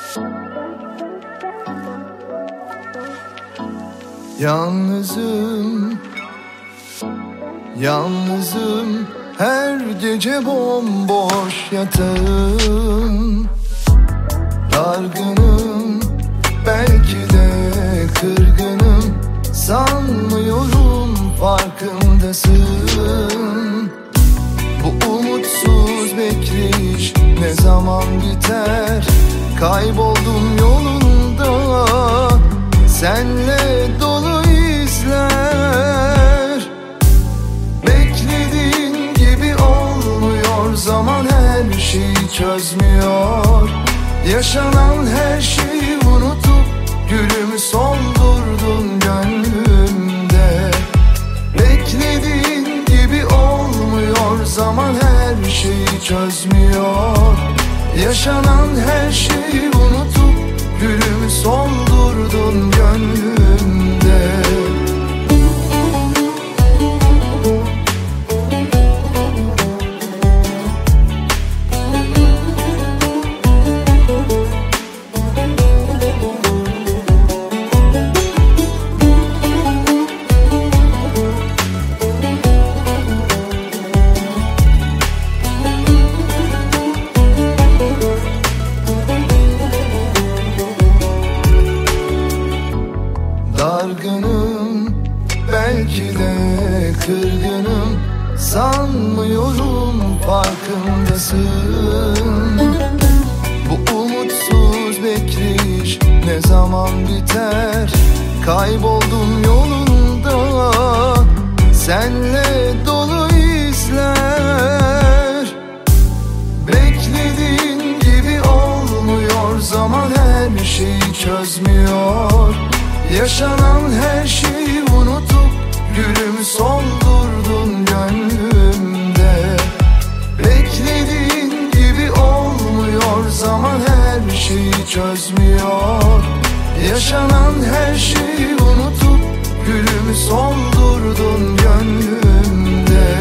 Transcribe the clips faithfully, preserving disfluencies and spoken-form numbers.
Yalnızım, yalnızım, her gece bomboş yatağım. Dargınım, belki de kırgınım, sanmıyorum farkındasın. Bu umutsuz bekleyiş ne zaman biter? Kayboldum yolunda, senle dolu izler. Beklediğin gibi olmuyor, zaman her şeyi çözmüyor. Yaşanan her şeyi unutup gülümü soldurdun gönlümde. Beklediğin gibi olmuyor, zaman her şeyi çözmüyor. Yaşanan her şeyi unutup gülümü soldurdun gönlümde. Dargınım, belki de kırgınım, sanmıyorum farkındasın. Bu umutsuz bekleyiş ne zaman biter? Kayboldum yolunda, senle dolu izler. Beklediğin gibi olmuyor, zaman her şeyi çözmüyor. Yaşanan her şeyi unutup gülümü soldurdun gönlümde. Beklediğin gibi olmuyor, zaman her şeyi çözmüyor. Yaşanan her şeyi unutup gülümü soldurdun gönlümde.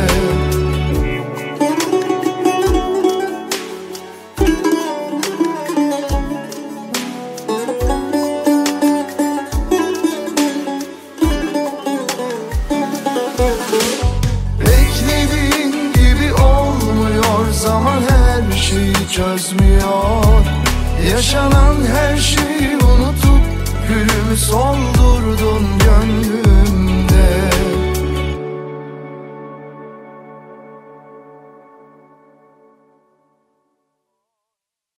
Beklediğin gibi olmuyor, zaman her şeyi çözmüyor. Yaşanan her şeyi unutup gülümü soldurdun gönlüm.